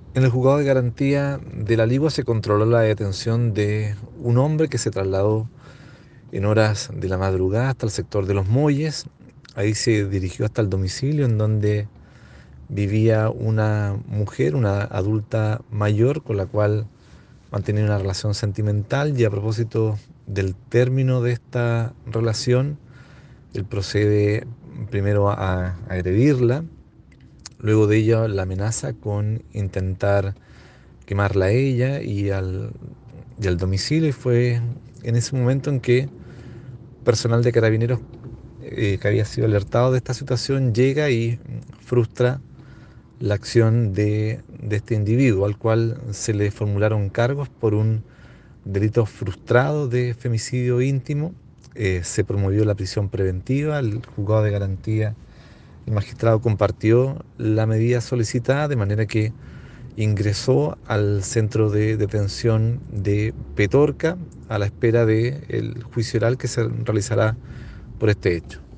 En el juzgado de garantía de la Ligua se controló la detención de un hombre que se trasladó en horas de la madrugada hasta el sector de Los Molles. Ahí se dirigió hasta el domicilio en donde vivía una mujer, una adulta mayor, con la cual mantenía una relación sentimental, y a propósito del término de esta relación, él procede primero a agredirla, luego de ello la amenaza con intentar quemarla a ella y al domicilio, y fue en ese momento en que personal de carabineros que había sido alertado de esta situación llega y frustra la acción de este individuo, al cual se le formularon cargos por un delito frustrado de femicidio íntimo. Se promovió la prisión preventiva, el juzgado de garantía, el magistrado compartió la medida solicitada, de manera que ingresó al centro de detención de Petorca a la espera del juicio oral que se realizará por este hecho.